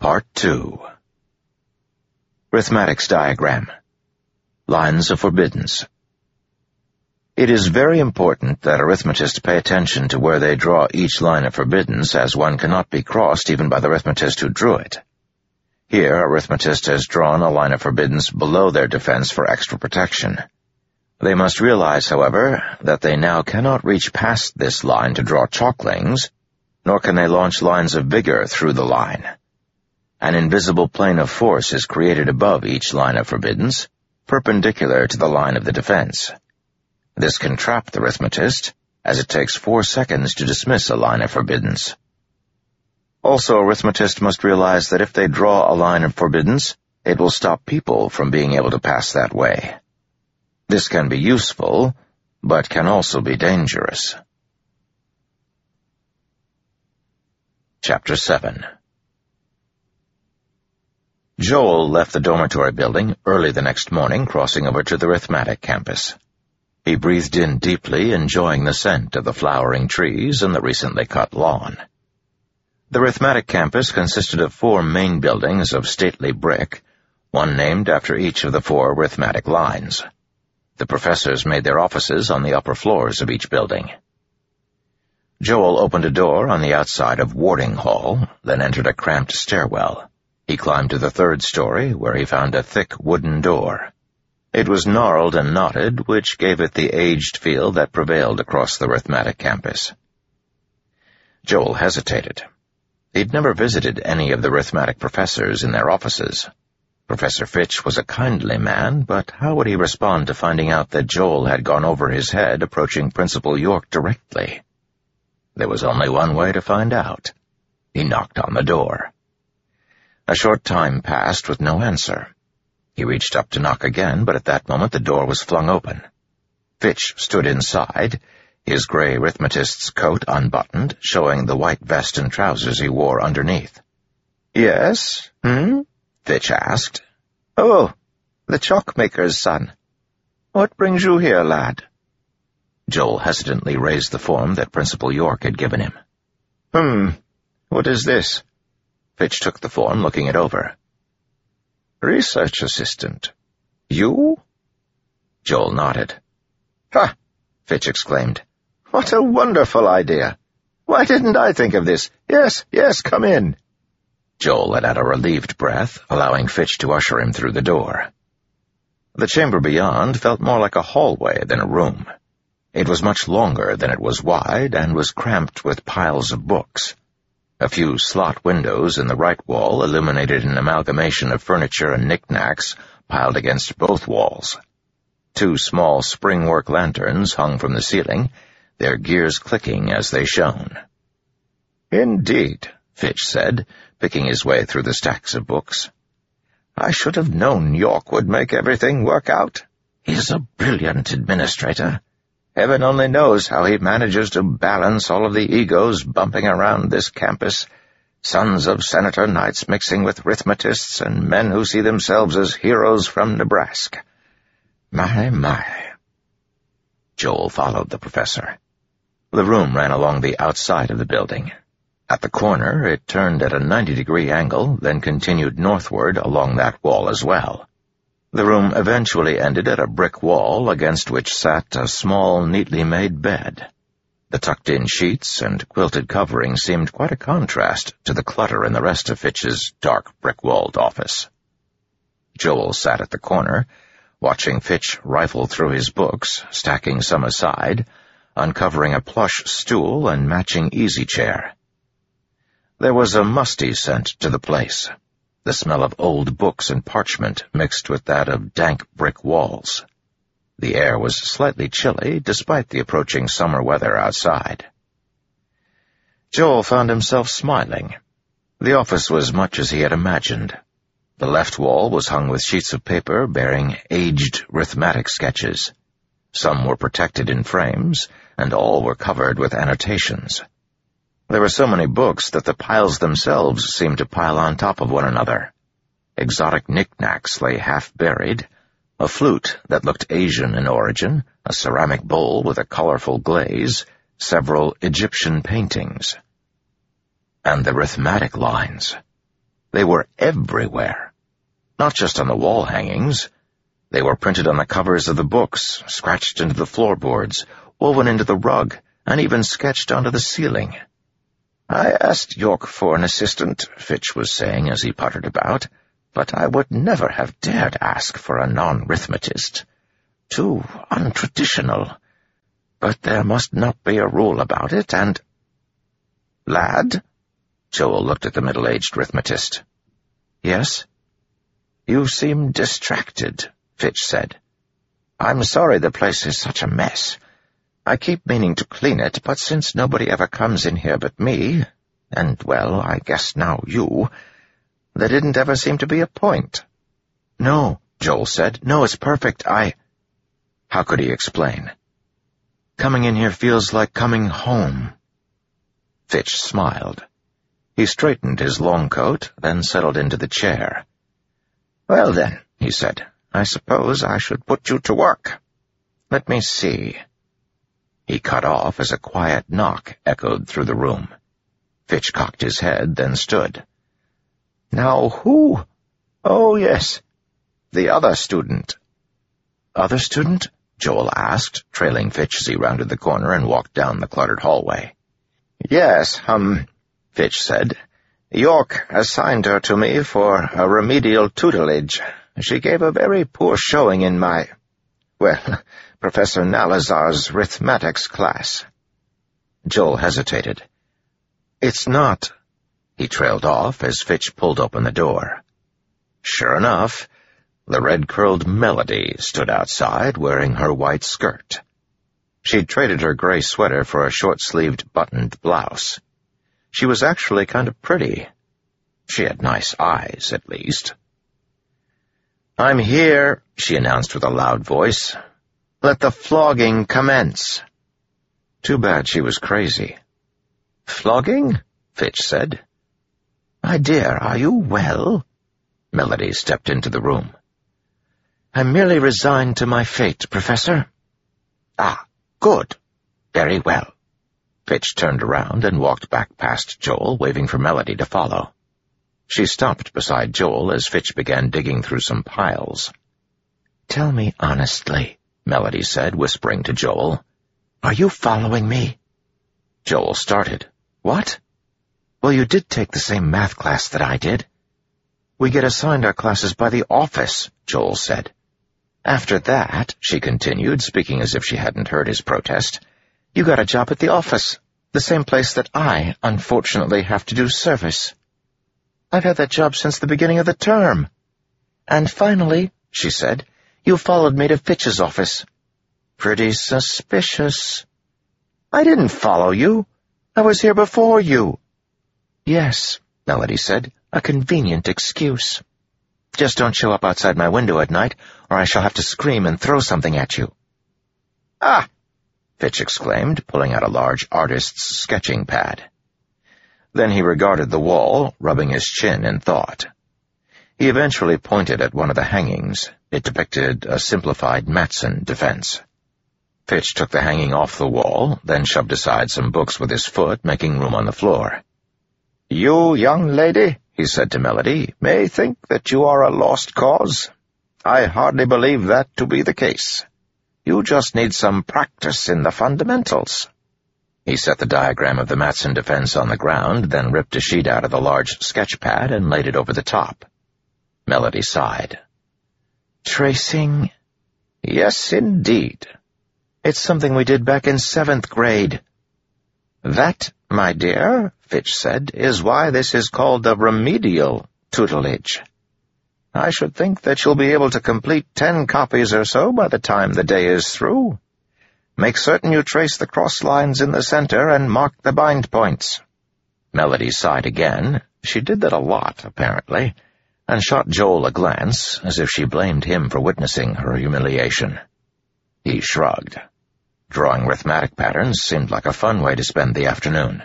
Part 2. Arithmetics diagram. Lines of forbiddance. It is very important that arithmetists pay attention to where they draw each line of forbiddance, as one cannot be crossed even by the arithmetist who drew it. Here, a arithmetist has drawn a line of forbiddance below their defense for extra protection. They must realize, however, that they now cannot reach past this line to draw chalklings, nor can they launch lines of vigor through the line. An invisible plane of force is created above each line of forbiddance, perpendicular to the line of the defense. This can trap the arithmetist, as it takes 4 seconds to dismiss a line of forbiddance. Also, arithmetists must realize that if they draw a line of forbiddance, it will stop people from being able to pass that way. This can be useful, but can also be dangerous. Chapter 7. Joel left the dormitory building early the next morning, crossing over to the arithmetic campus. He breathed in deeply, enjoying the scent of the flowering trees and the recently cut lawn. The arithmetic campus consisted of 4 main buildings of stately brick, one named after each of the 4 arithmetic lines. The professors made their offices on the upper floors of each building. Joel opened a door on the outside of Warding Hall, then entered a cramped stairwell. He climbed to the 3rd story, where he found a thick wooden door. It was gnarled and knotted, which gave it the aged feel that prevailed across the arithmetic campus. Joel hesitated. He'd never visited any of the arithmetic professors in their offices. Professor Fitch was a kindly man, but how would he respond to finding out that Joel had gone over his head approaching Principal York directly? There was only one way to find out. He knocked on the door. A short time passed with no answer. He reached up to knock again, but at that moment the door was flung open. Fitch stood inside, his gray arithmetist's coat unbuttoned, showing the white vest and trousers he wore underneath. "Yes? Fitch asked. "Oh, the chalk-maker's son. What brings you here, lad?" Joel hesitantly raised the form that Principal York had given him. What is this?" Fitch took the form, looking it over. "Research assistant. You?" Joel nodded. "Ha!" Fitch exclaimed. "What a wonderful idea! Why didn't I think of this? Yes, come in." Joel let out a relieved breath, allowing Fitch to usher him through the door. The chamber beyond felt more like a hallway than a room. It was much longer than it was wide, and was cramped with piles of books. A few slot windows in the right wall illuminated an amalgamation of furniture and knickknacks piled against both walls. 2 small spring-work lanterns hung from the ceiling, their gears clicking as they shone. "Indeed," Fitch said, picking his way through the stacks of books. "I should have known York would make everything work out. He's a brilliant administrator. Heaven only knows how he manages to balance all of the egos bumping around this campus, sons of Senator Knights mixing with arithmetists and men who see themselves as heroes from Nebraska. My. Joel followed the professor. The room ran along the outside of the building. At the corner, it turned at a 90-degree angle, then continued northward along that wall as well. The room eventually ended at a brick wall against which sat a small, neatly made bed. The tucked-in sheets and quilted covering seemed quite a contrast to the clutter in the rest of Fitch's dark brick-walled office. Joel sat at the corner, watching Fitch rifle through his books, stacking some aside, uncovering a plush stool and matching easy chair. There was a musty scent to the place. The smell of old books and parchment mixed with that of dank brick walls. The air was slightly chilly, despite the approaching summer weather outside. Joel found himself smiling. The office was much as he had imagined. The left wall was hung with sheets of paper bearing aged arithmetic sketches. Some were protected in frames, and all were covered with annotations. There were so many books that the piles themselves seemed to pile on top of one another. Exotic knickknacks lay half-buried, a flute that looked Asian in origin, a ceramic bowl with a colorful glaze, several Egyptian paintings. And the arithmetic lines. They were everywhere. Not just on the wall hangings. They were printed on the covers of the books, scratched into the floorboards, woven into the rug, and even sketched onto the ceiling. "I asked York for an assistant," Fitch was saying as he puttered about, "but I would never have dared ask for a non-arithmetist. Too untraditional. But there must not be a rule about it, and—" "Lad?" Joel looked at the middle-aged arithmetist. "Yes?" "You seem distracted," Fitch said. "I'm sorry the place is such a mess. I keep meaning to clean it, but since nobody ever comes in here but me, and, well, I guess now you, there didn't ever seem to be a point." "No," Joel said. "No, it's perfect. How could he explain? Coming in here feels like coming home." Fitch smiled. He straightened his long coat, then settled into the chair. "Well then," he said, "I suppose I should put you to work. Let me see." He cut off as a quiet knock echoed through the room. Fitch cocked his head, then stood. "Now who? Oh, yes, the other student." "Other student?" Joel asked, trailing Fitch as he rounded the corner and walked down the cluttered hallway. "Yes, Fitch said. "York assigned her to me for a remedial tutelage. She gave a very poor showing in Professor Nalazar's arithmetics class." Joel hesitated. "It's not—" He trailed off as Fitch pulled open the door. Sure enough, the red-curled Melody stood outside wearing her white skirt. She'd traded her gray sweater for a short-sleeved buttoned blouse. She was actually kind of pretty. She had nice eyes, at least. "I'm here," she announced with a loud voice. "Let the flogging commence." Too bad she was crazy. "Flogging?" Fitch said. "My dear, are you well?" Melody stepped into the room. "I'm merely resigned to my fate, Professor." "Ah, good. Very well." Fitch turned around and walked back past Joel, waving for Melody to follow. She stopped beside Joel as Fitch began digging through some piles. "Tell me honestly," Melody said, whispering to Joel. "Are you following me?" Joel started. "What?" "Well, you did take the same math class that I did." "We get assigned our classes by the office," Joel said. "After that," she continued, speaking as if she hadn't heard his protest, "you got a job at the office, the same place that I, unfortunately, have to do service. I've had that job since the beginning of the term. And finally," she said, "you followed me to Fitch's office." "Pretty suspicious." "I didn't follow you. I was here before you." "Yes," Melody said, "a convenient excuse. Just don't show up outside my window at night, or I shall have to scream and throw something at you." "Ah!" Fitch exclaimed, pulling out a large artist's sketching pad. Then he regarded the wall, rubbing his chin in thought. He eventually pointed at one of the hangings. It depicted a simplified Matson defense. Fitch took the hanging off the wall, then shoved aside some books with his foot, making room on the floor. "You, young lady," he said to Melody, "may think that you are a lost cause. I hardly believe that to be the case. You just need some practice in the fundamentals." He set the diagram of the Matson defense on the ground, then ripped a sheet out of the large sketch pad and laid it over the top. Melody sighed. "Tracing?" "Yes, indeed. It's something we did back in 7th grade. "That, my dear," Fitch said, "is why this is called a remedial tutelage. I should think that you'll be able to complete 10 copies or so by the time the day is through. Make certain you trace the cross lines in the center and mark the bind points." Melody sighed again. She did that a lot, apparently, and shot Joel a glance, as if she blamed him for witnessing her humiliation. He shrugged. Drawing arithmetic patterns seemed like a fun way to spend the afternoon.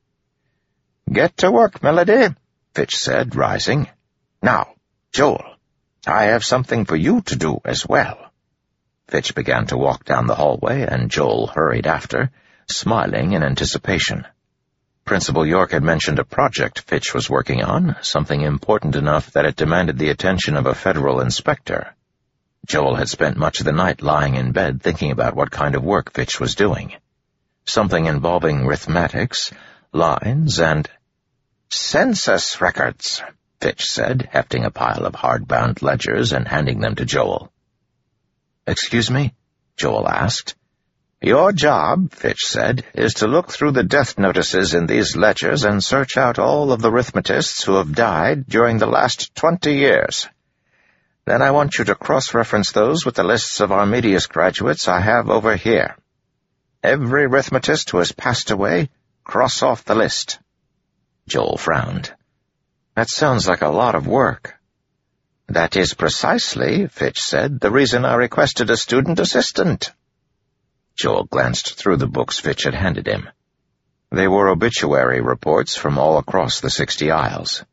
"Get to work, Melody," Fitch said, rising. "Now, Joel, I have something for you to do as well." Fitch began to walk down the hallway, and Joel hurried after, smiling in anticipation. Principal York had mentioned a project Fitch was working on, something important enough that it demanded the attention of a federal inspector. Joel had spent much of the night lying in bed thinking about what kind of work Fitch was doing. Something involving arithmetics, lines, and— "Census records," Fitch said, hefting a pile of hard-bound ledgers and handing them to Joel. "Excuse me?" Joel asked. "Your job," Fitch said, "is to look through the death notices in these ledgers and search out all of the arithmetists who have died during the last 20 years. Then I want you to cross-reference those with the lists of Armedius graduates I have over here. Every arithmetist who has passed away, cross off the list." Joel frowned. "That sounds like a lot of work." "That is precisely," Fitch said, "the reason I requested a student assistant." Joel glanced through the books Fitch had handed him. They were obituary reports from all across the 60 Isles.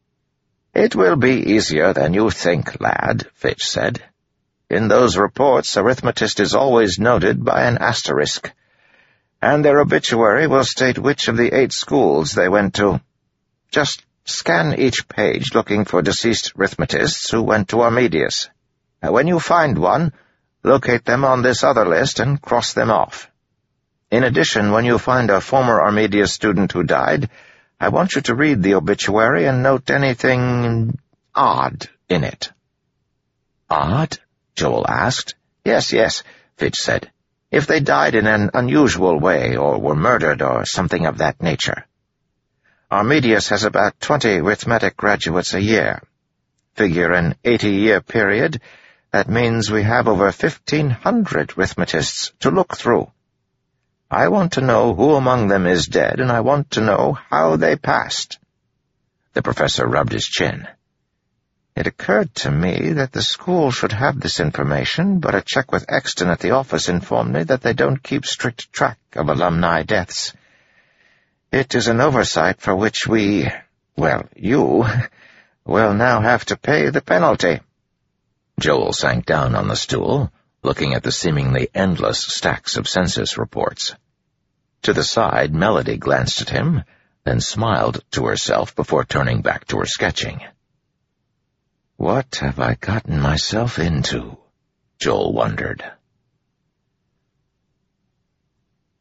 "It will be easier than you think, lad," Fitch said. "In those reports, arithmetist is always noted by an asterisk, and their obituary will state which of the 8 schools they went to. Just scan each page looking for deceased arithmetists who went to Armedius. When you find one, locate them on this other list and cross them off. In addition, when you find a former Armedius student who died, I want you to read the obituary and note anything odd in it." "Odd?" Joel asked. Yes, Fitch said. "If they died in an unusual way or were murdered or something of that nature. Armedius has about 20 arithmetic graduates a year. Figure an 80-year period. That means we have over 1,500 arithmetists to look through. I want to know who among them is dead, and I want to know how they passed." The professor rubbed his chin. "It occurred to me that the school should have this information, but a check with Exton at the office informed me that they don't keep strict track of alumni deaths. It is an oversight for which you will now have to pay the penalty." Joel sank down on the stool, looking at the seemingly endless stacks of census reports. To the side, Melody glanced at him, then smiled to herself before turning back to her sketching. "What have I gotten myself into?" Joel wondered.